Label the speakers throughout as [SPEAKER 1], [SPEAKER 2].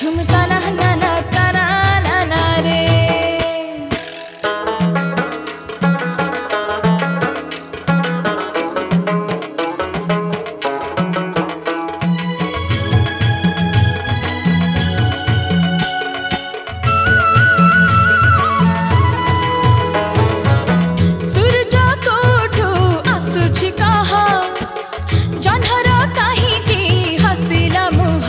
[SPEAKER 1] झुमता ना ना ना तना ना ना रे। सूरज कोठू आसुछि कहा जन्हर काहींकी हसिला मुह।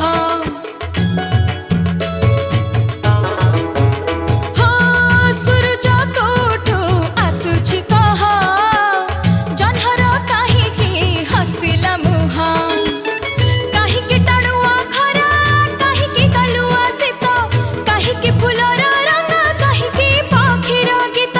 [SPEAKER 1] हो सूरज कोठू आसुछि कहा जन्हर काहींकी हसिला मुह। काहींकी टाणुआ खरा काहींकी कालुआ शीत काहींकी फुलर रंग काहींकी पक्षीर गीत।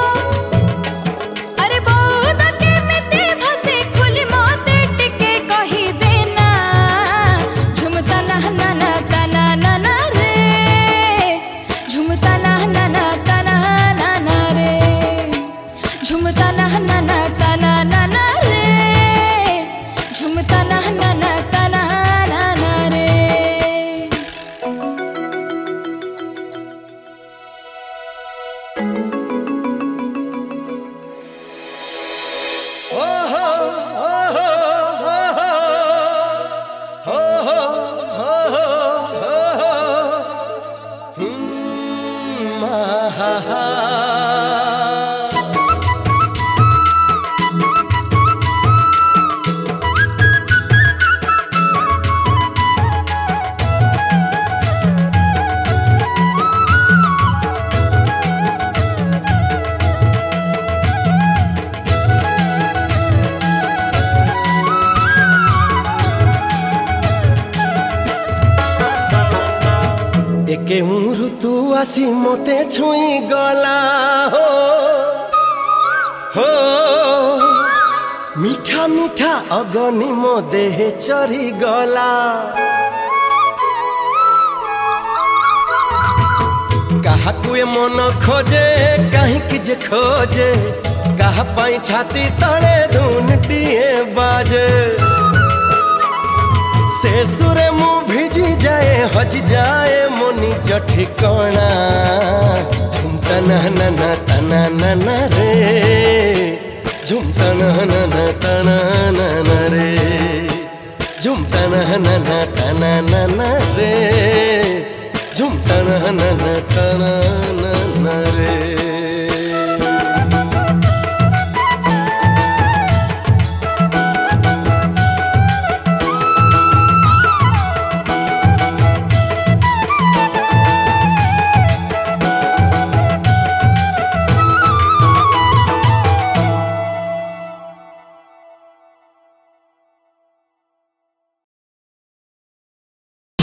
[SPEAKER 1] अरे बहुत केमिति भसे खुली मते टिके कही देना झुमता ना ना ना तना ना ना रे। झुमता ना ना ना तना ना ना रे। झुमता ना ना ना तना ना ना रे। झुमता ना ना ना तना ना ना रे।
[SPEAKER 2] एके ऋतु आसी मते छुई गला हो हो मीठा मीठा अगनी मो देह चरी गला। काहाकु ए मन खोजे काहींकी जे खोजे काहा पाई छाती तले धुनटिए बाजे। से सुरे मु भिजी जाए हजी जाए मोनी ठिकाना झुमता ना ना ना तना ना ना रे। झुमता ना ना ना तना ना ना रे। झुमता ना ना ना तना ना ना रे। झुमता ना ना ना तना ना ना रे।